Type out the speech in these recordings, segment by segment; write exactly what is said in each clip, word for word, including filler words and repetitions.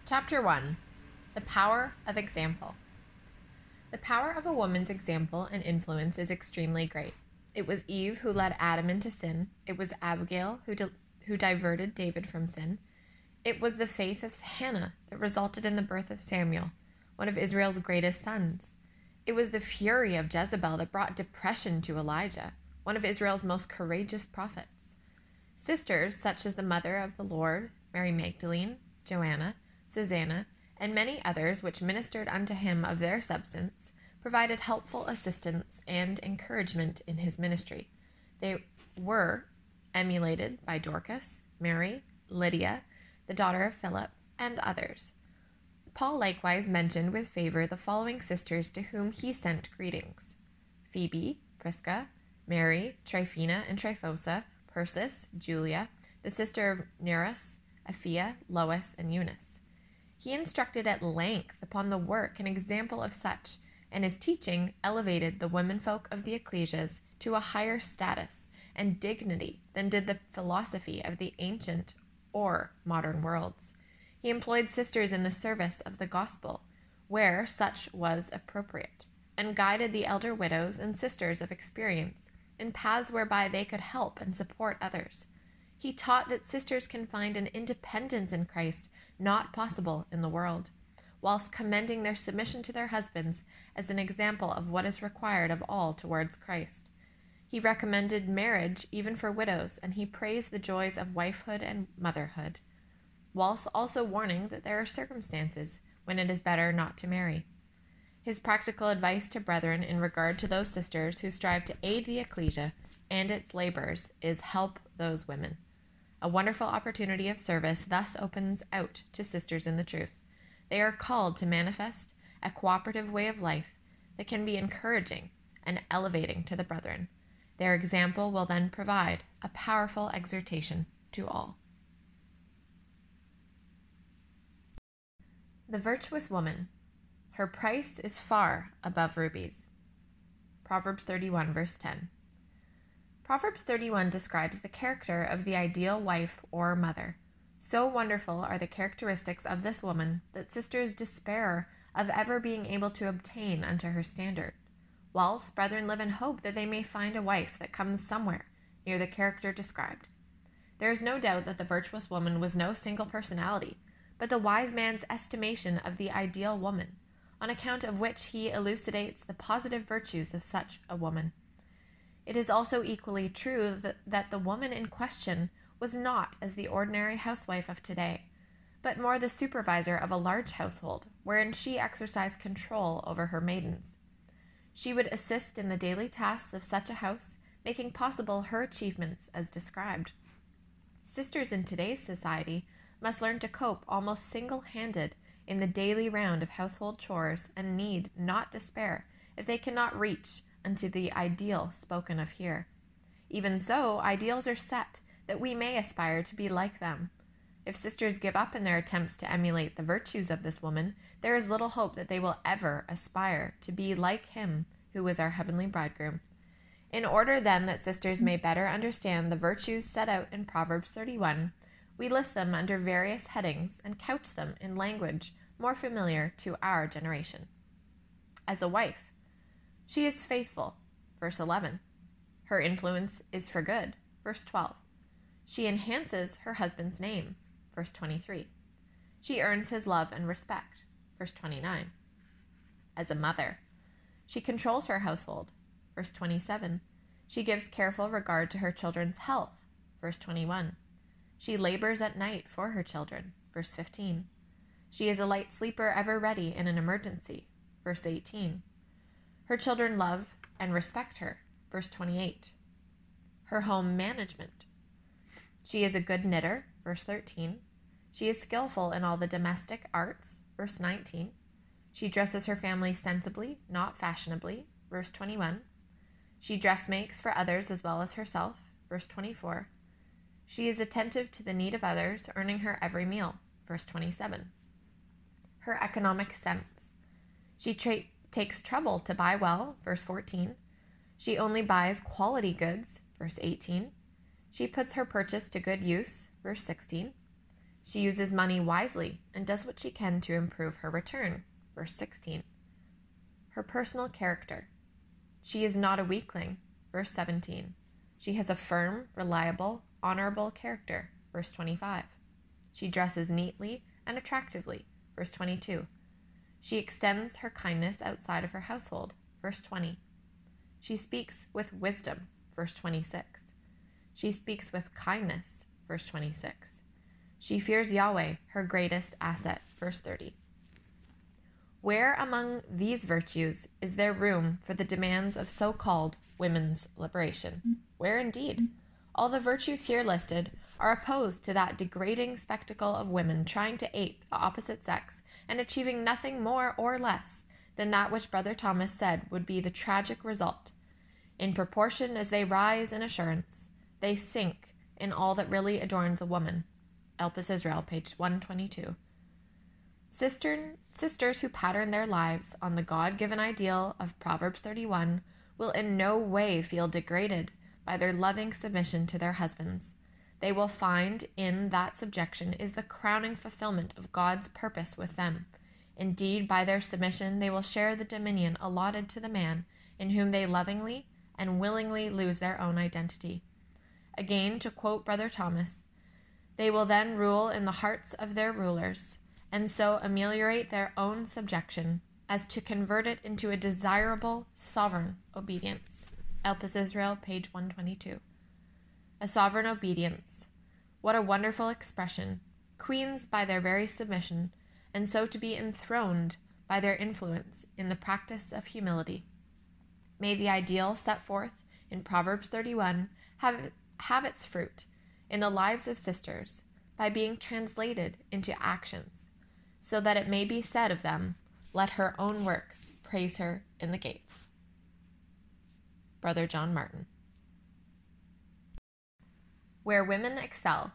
Chapter one. The Power of Example. The power of a woman's example and influence is extremely great. It was Eve who led Adam into sin. It was Abigail who, di- who diverted David from sin. It was the faith of Hannah that resulted in the birth of Samuel, one of Israel's greatest sons. It was the fury of Jezebel that brought depression to Elijah, one of Israel's most courageous prophets. Sisters such as the mother of the Lord, Mary Magdalene, Joanna, Susanna, and many others which ministered unto him of their substance, provided helpful assistance and encouragement in his ministry. They were emulated by Dorcas, Mary, Lydia, the daughter of Philip, and others. Paul likewise mentioned with favor the following sisters to whom he sent greetings: Phoebe, Prisca, Mary, Tryphena and Tryphosa, Persis, Julia, the sister of Nereus, Aphia, Lois, and Eunice. He instructed at length upon the work and example of such, and his teaching elevated the womenfolk of the ecclesias to a higher status and dignity than did the philosophy of the ancient or modern worlds. He employed sisters in the service of the gospel, where such was appropriate, and guided the elder widows and sisters of experience in paths whereby they could help and support others. He taught that sisters can find an independence in Christ not possible in the world, whilst commending their submission to their husbands as an example of what is required of all towards Christ. He recommended marriage even for widows, and he praised the joys of wifehood and motherhood, whilst also warning that there are circumstances when it is better not to marry. His practical advice to brethren in regard to those sisters who strive to aid the ecclesia and its labors is help those women. A wonderful opportunity of service thus opens out to sisters in the truth. They are called to manifest a cooperative way of life that can be encouraging and elevating to the brethren. Their example will then provide a powerful exhortation to all. The virtuous woman. Her price is far above rubies. Proverbs thirty-one, verse ten. Proverbs thirty-one describes the character of the ideal wife or mother. So wonderful are the characteristics of this woman that sisters despair of ever being able to obtain unto her standard, whilst brethren live in hope that they may find a wife that comes somewhere near the character described. There is no doubt that the virtuous woman was no single personality, but the wise man's estimation of the ideal woman, on account of which he elucidates the positive virtues of such a woman. It is also equally true that, that the woman in question was not as the ordinary housewife of today, but more the supervisor of a large household, wherein she exercised control over her maidens. She would assist in the daily tasks of such a house, making possible her achievements as described. Sisters in today's society must learn to cope almost single-handed in the daily round of household chores, and need not despair if they cannot reach unto the ideal spoken of here. Even so, ideals are set that we may aspire to be like them. If sisters give up in their attempts to emulate the virtues of this woman, there is little hope that they will ever aspire to be like him who is our heavenly bridegroom. In order then that sisters may better understand the virtues set out in Proverbs thirty-one, we list them under various headings and couch them in language more familiar to our generation. As a wife, she is faithful, verse eleven. Her influence is for good, verse twelve. She enhances her husband's name, verse twenty-three. She earns his love and respect, verse twenty-nine. As a mother, she controls her household, verse twenty-seven. She gives careful regard to her children's health, verse twenty-one. She labors at night for her children, verse fifteen. She is a light sleeper ever ready in an emergency, verse eighteen. Her children love and respect her, verse twenty-eight. Her home management. She is a good knitter, verse thirteen. She is skillful in all the domestic arts, verse nineteen. She dresses her family sensibly, not fashionably, verse twenty-one. She dressmakes for others as well as herself, verse twenty-four. She is attentive to the need of others, earning her every meal, verse twenty-seven. Her economic sense. She tra- takes trouble to buy well, verse fourteen. She only buys quality goods, verse eighteen. She puts her purchase to good use, verse sixteen. She uses money wisely and does what she can to improve her return. Verse sixteen. Her personal character. She is not a weakling. Verse seventeen. She has a firm, reliable, honorable character. Verse twenty-five. She dresses neatly and attractively. Verse twenty-two. She extends her kindness outside of her household. Verse twenty. She speaks with wisdom. Verse twenty-six. She speaks with kindness. Verse twenty-six. She fears Yahweh, her greatest asset. Verse thirty. Where among these virtues is there room for the demands of so-called women's liberation? Where indeed? All the virtues here listed are opposed to that degrading spectacle of women trying to ape the opposite sex and achieving nothing more or less than that which Brother Thomas said would be the tragic result. In proportion as they rise in assurance, they sink in all that really adorns a woman. Elpis Israel, page one twenty-two. Sister, sisters who pattern their lives on the God-given ideal of Proverbs thirty-one will in no way feel degraded by their loving submission to their husbands. They will find in that subjection is the crowning fulfillment of God's purpose with them. Indeed, by their submission, they will share the dominion allotted to the man in whom they lovingly and willingly lose their own identity. Again, to quote Brother Thomas, they will then rule in the hearts of their rulers, and so ameliorate their own subjection as to convert it into a desirable, sovereign obedience. Elpis Israel, page one twenty-two. A sovereign obedience. What a wonderful expression. Queens by their very submission, and so to be enthroned by their influence in the practice of humility. May the ideal set forth in Proverbs thirty-one have, have its fruit in the lives of sisters by being translated into actions, so that it may be said of them, let her own works praise her in the gates. Brother John Martin. Where women excel.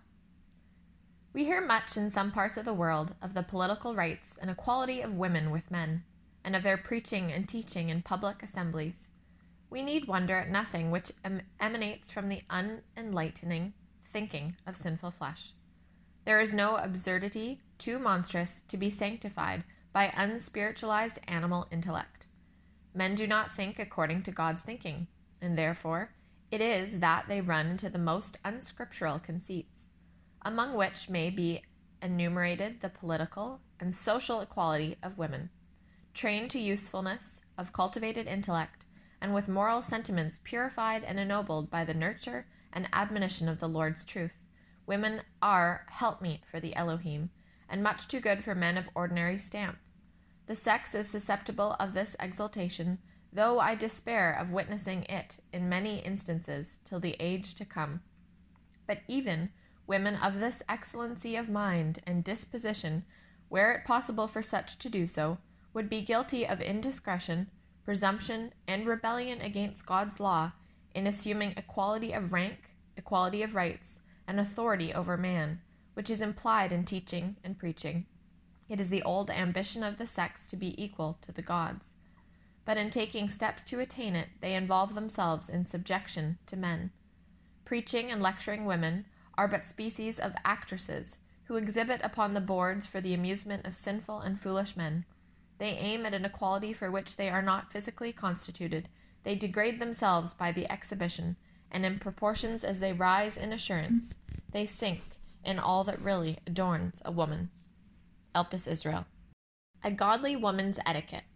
We hear much in some parts of the world of the political rights and equality of women with men, and of their preaching and teaching in public assemblies. We need wonder at nothing which em- emanates from the unenlightening thinking of sinful flesh. There is no absurdity too monstrous to be sanctified by unspiritualized animal intellect. Men do not think according to God's thinking, and therefore it is that they run into the most unscriptural conceits, among which may be enumerated the political and social equality of women, trained to usefulness of cultivated intellect, and with moral sentiments purified and ennobled by the nurture and admonition of the Lord's truth. Women are helpmeet for the Elohim, and much too good for men of ordinary stamp. The sex is susceptible of this exaltation, though I despair of witnessing it in many instances till the age to come. But even women of this excellency of mind and disposition, were it possible for such to do so, would be guilty of indiscretion, presumption, and rebellion against God's law in assuming equality of rank, equality of rights, and authority over man, which is implied in teaching and preaching. It is the old ambition of the sex to be equal to the gods. But in taking steps to attain it, they involve themselves in subjection to men. Preaching and lecturing women are but species of actresses who exhibit upon the boards for the amusement of sinful and foolish men. They aim at an equality for which they are not physically constituted. They degrade themselves by the exhibition, and in proportions as they rise in assurance, they sink in all that really adorns a woman. Elpis Israel. A godly woman's etiquette.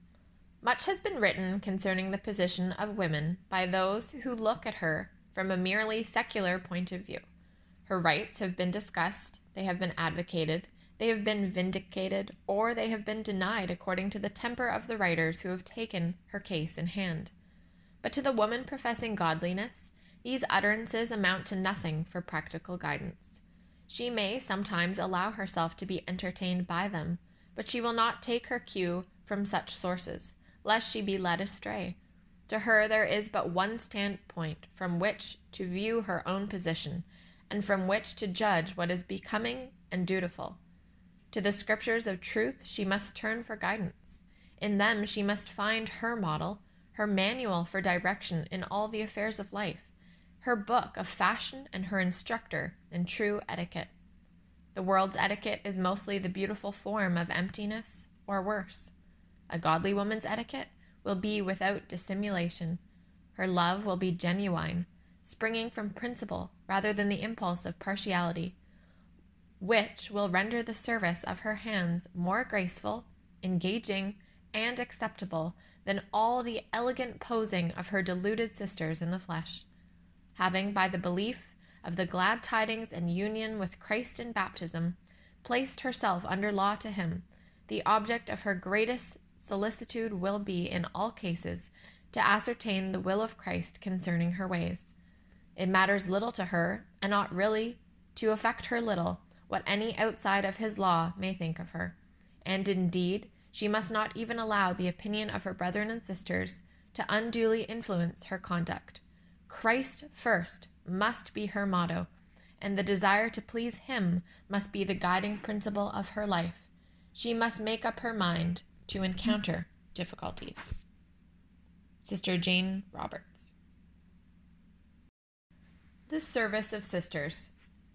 Much has been written concerning the position of women by those who look at her from a merely secular point of view. Her rights have been discussed, they have been advocated, they have been vindicated, or they have been denied according to the temper of the writers who have taken her case in hand. But to the woman professing godliness, these utterances amount to nothing for practical guidance. She may sometimes allow herself to be entertained by them, but she will not take her cue from such sources, lest she be led astray. To her there is but one standpoint from which to view her own position, and from which to judge what is becoming and dutiful. To the scriptures of truth she must turn for guidance. In them she must find her model, her manual for direction in all the affairs of life, her book of fashion and her instructor in true etiquette. The world's etiquette is mostly the beautiful form of emptiness, or worse. A godly woman's etiquette will be without dissimulation. Her love will be genuine, springing from principle rather than the impulse of partiality, which will render the service of her hands more graceful, engaging, and acceptable than all the elegant posing of her deluded sisters in the flesh. Having, by the belief of the glad tidings and union with Christ in baptism, placed herself under law to him, the object of her greatest solicitude will be, in all cases, to ascertain the will of Christ concerning her ways. It matters little to her, and ought really to affect her little, what any outside of his law may think of her. And indeed, she must not even allow the opinion of her brethren and sisters to unduly influence her conduct. Christ first must be her motto, and the desire to please him must be the guiding principle of her life. She must make up her mind to encounter difficulties. Sister Jane Roberts. The service of sisters.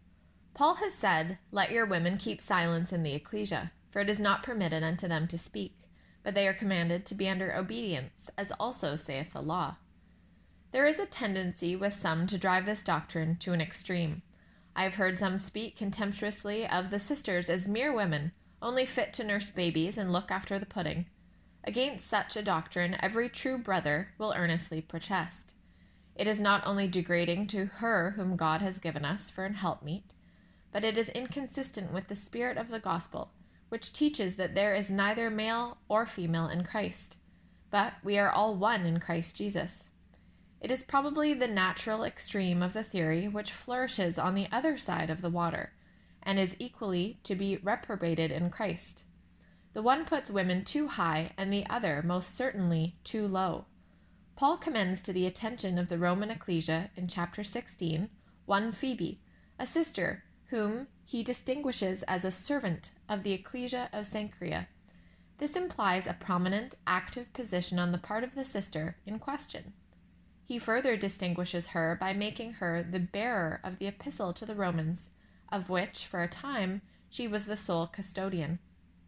Paul has said, "Let your women keep silence in the ecclesia, for it is not permitted unto them to speak, but they are commanded to be under obedience, as also saith the law." There is a tendency with some to drive this doctrine to an extreme. I have heard some speak contemptuously of the sisters as mere women, only fit to nurse babies and look after the pudding. Against such a doctrine every true brother will earnestly protest. It is not only degrading to her whom God has given us for an helpmeet, but it is inconsistent with the spirit of the gospel, which teaches that there is neither male or female in Christ, but we are all one in Christ Jesus. It is probably the natural extreme of the theory which flourishes on the other side of the water, and is equally to be reprobated in Christ. The one puts women too high, and the other most certainly too low. Paul commends to the attention of the Roman ecclesia in chapter sixteen one Phoebe, a sister, whom he distinguishes as a servant of the ecclesia of Cenchrea. This implies a prominent, active position on the part of the sister in question. He further distinguishes her by making her the bearer of the epistle to the Romans, of which, for a time, she was the sole custodian.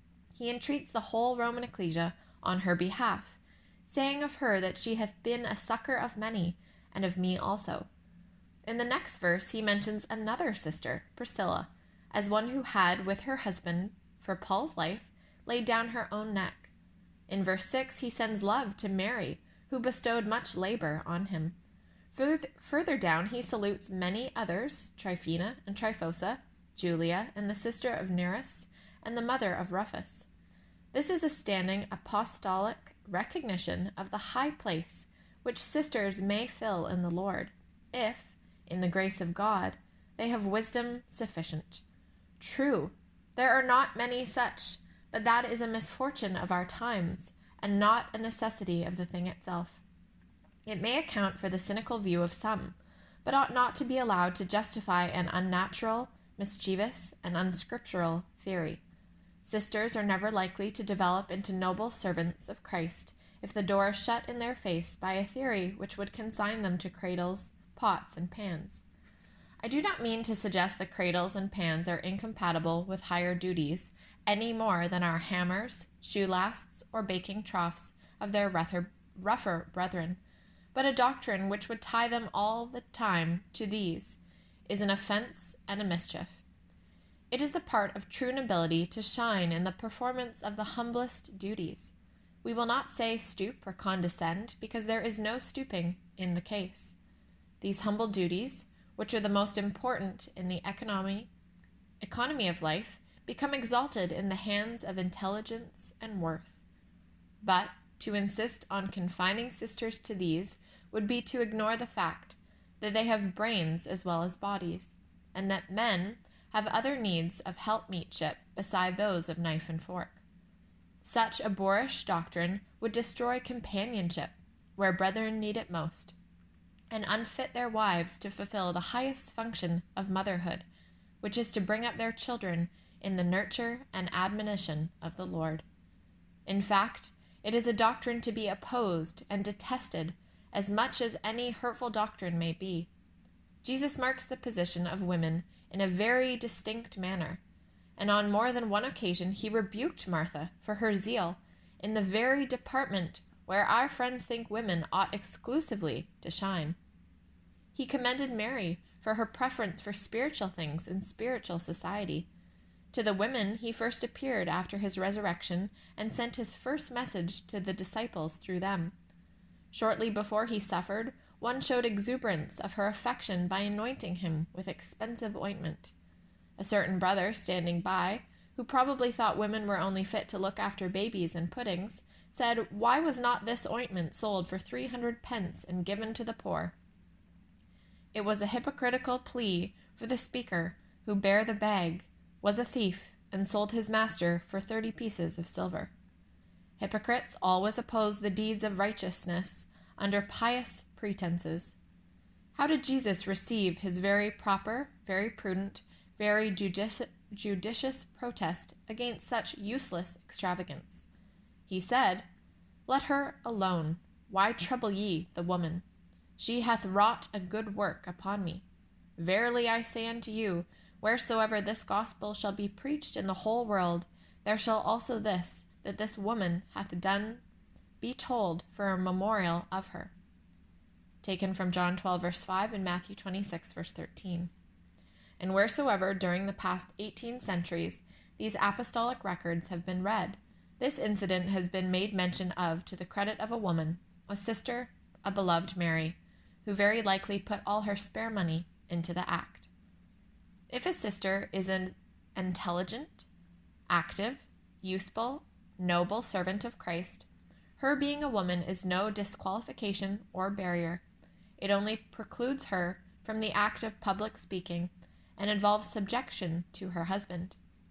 He entreats the whole Roman ecclesia on her behalf, saying of her that she hath been a succor of many, and of me also. In the next verse he mentions another sister, Priscilla, as one who had, with her husband, for Paul's life, laid down her own neck. In verse six he sends love to Mary, who bestowed much labor on him. Further, further down he salutes many others, Tryphena and Tryphosa, Julia, and the sister of Nereus, and the mother of Rufus. This is a standing apostolic recognition of the high place which sisters may fill in the Lord, if, in the grace of God, they have wisdom sufficient. True, there are not many such, but that is a misfortune of our times, and not a necessity of the thing itself. It may account for the cynical view of some, but ought not to be allowed to justify an unnatural, mischievous, and unscriptural theory. Sisters are never likely to develop into noble servants of Christ if the door is shut in their face by a theory which would consign them to cradles, pots, and pans. I do not mean to suggest that cradles and pans are incompatible with higher duties any more than are hammers, shoe lasts, or baking troughs of their rougher, rougher brethren, but a doctrine which would tie them all the time to these is an offense and a mischief. It is the part of true nobility to shine in the performance of the humblest duties. We will not say stoop or condescend, because there is no stooping in the case. These humble duties, which are the most important in the economy, economy of life, become exalted in the hands of intelligence and worth. But to insist on confining sisters to these would be to ignore the fact that they have brains as well as bodies, and that men have other needs of helpmeetship beside those of knife and fork. Such a boorish doctrine would destroy companionship where brethren need it most, and unfit their wives to fulfill the highest function of motherhood, which is to bring up their children in the nurture and admonition of the Lord. In fact, it is a doctrine to be opposed and detested as much as any hurtful doctrine may be. Jesus marks the position of women in a very distinct manner, and on more than one occasion he rebuked Martha for her zeal in the very department where our friends think women ought exclusively to shine. He commended Mary for her preference for spiritual things and spiritual society. To the women he first appeared after his resurrection and sent his first message to the disciples through them. Shortly before he suffered, one showed exuberance of her affection by anointing him with expensive ointment. A certain brother standing by, who probably thought women were only fit to look after babies and puddings, said, "Why was not this ointment sold for three hundred pence and given to the poor?" It was a hypocritical plea for the speaker, who bare the bag, was a thief, and sold his master for thirty pieces of silver. Hypocrites always oppose the deeds of righteousness under pious pretenses. How did Jesus receive his very proper, very prudent, very judici- judicious protest against such useless extravagance? He said, "Let her alone. Why trouble ye the woman? She hath wrought a good work upon me. Verily I say unto you, wheresoever this gospel shall be preached in the whole world, there shall also this, that this woman hath done, be told for a memorial of her." Taken from John twelve, verse five, and Matthew twenty-six, verse thirteen. And wheresoever during the past eighteen centuries these apostolic records have been read, this incident has been made mention of to the credit of a woman, a sister, a beloved Mary, who very likely put all her spare money into the act. If a sister is an intelligent, active, useful, noble servant of Christ, her being a woman is no disqualification or barrier. It only precludes her from the act of public speaking and involves subjection to her husband.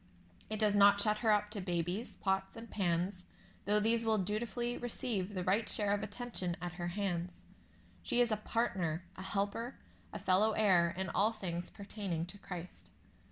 It does not shut her up to babies, pots, and pans, though these will dutifully receive the right share of attention at her hands. She is a partner, a helper, a fellow heir in all things pertaining to Christ.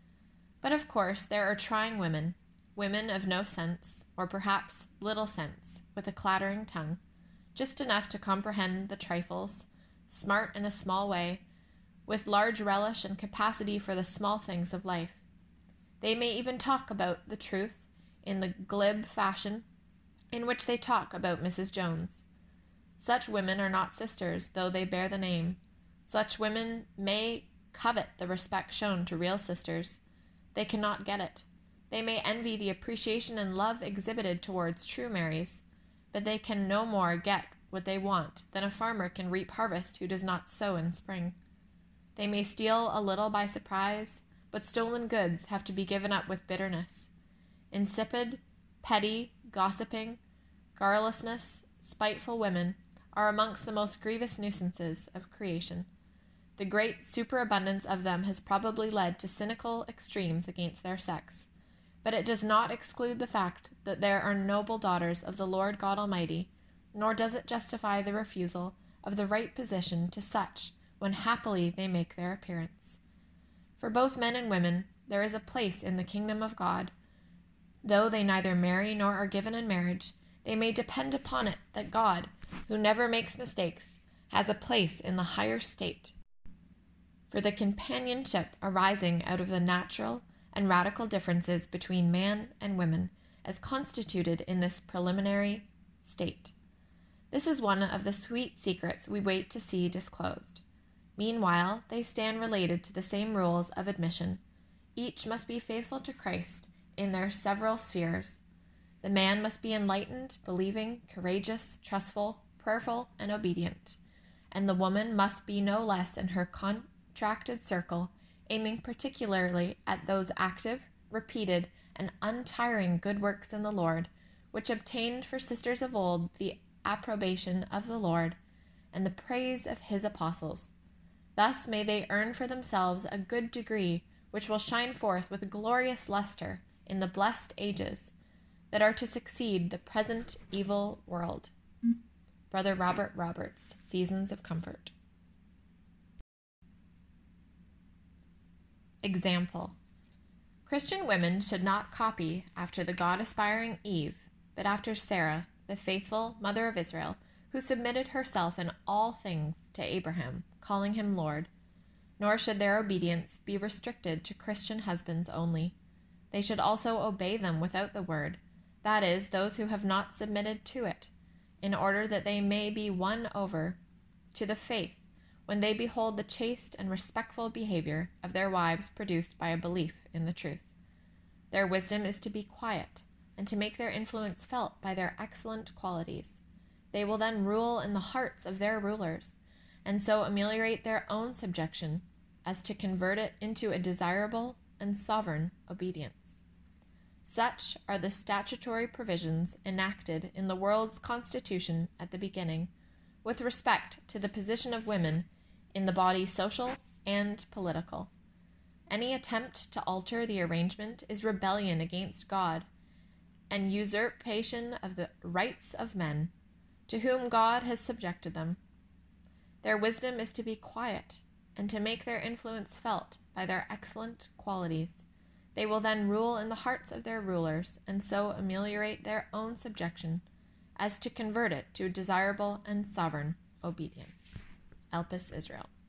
But of course there are trying women, women of no sense, or perhaps little sense, with a clattering tongue, just enough to comprehend the trifles, smart in a small way, with large relish and capacity for the small things of life. They may even talk about the truth in the glib fashion in which they talk about Missus Jones. Such women are not sisters, though they bear the name. Such women may covet the respect shown to real sisters. They cannot get it. They may envy the appreciation and love exhibited towards true Marys, but they can no more get what they want than a farmer can reap harvest who does not sow in spring. They may steal a little by surprise, but stolen goods have to be given up with bitterness. Insipid, petty, gossiping, garrulousness, spiteful women are amongst the most grievous nuisances of creation. The great superabundance of them has probably led to cynical extremes against their sex, but it does not exclude the fact that there are noble daughters of the Lord God Almighty, nor does it justify the refusal of the right position to such when happily they make their appearance. For both men and women there is a place in the kingdom of God. Though they neither marry nor are given in marriage, they may depend upon it that God, who never makes mistakes, has a place in the higher state. For the companionship arising out of the natural and radical differences between man and woman as constituted in this preliminary state. This is one of the sweet secrets we wait to see disclosed. Meanwhile, they stand related to the same rules of admission. Each must be faithful to Christ in their several spheres. The man must be enlightened, believing, courageous, trustful, prayerful, and obedient. And the woman must be no less in her contracted circle, aiming particularly at those active, repeated, and untiring good works in the Lord, which obtained for sisters of old the approbation of the Lord and the praise of his apostles. Thus may they earn for themselves a good degree which will shine forth with glorious luster in the blessed ages that are to succeed the present evil world. Brother Robert Roberts, Seasons of Comfort. Example. Christian women should not copy after the God-aspiring Eve, but after Sarah, the faithful mother of Israel, who submitted herself in all things to Abraham, calling him Lord. Nor should their obedience be restricted to Christian husbands only. They should also obey them without the word, that is, those who have not submitted to it, in order that they may be won over to the faith when they behold the chaste and respectful behavior of their wives produced by a belief in the truth. Their wisdom is to be quiet, and to make their influence felt by their excellent qualities. They will then rule in the hearts of their rulers, and so ameliorate their own subjection, as to convert it into a desirable and sovereign obedience. Such are the statutory provisions enacted in the world's constitution at the beginning, with respect to the position of women in the body, social and political. Any attempt to alter the arrangement is rebellion against God, and usurpation of the rights of men, to whom God has subjected them. Their wisdom is to be quiet, and to make their influence felt by their excellent qualities. They will then rule in the hearts of their rulers, and so ameliorate their own subjection, as to convert it to desirable and sovereign obedience. Elpis Israel.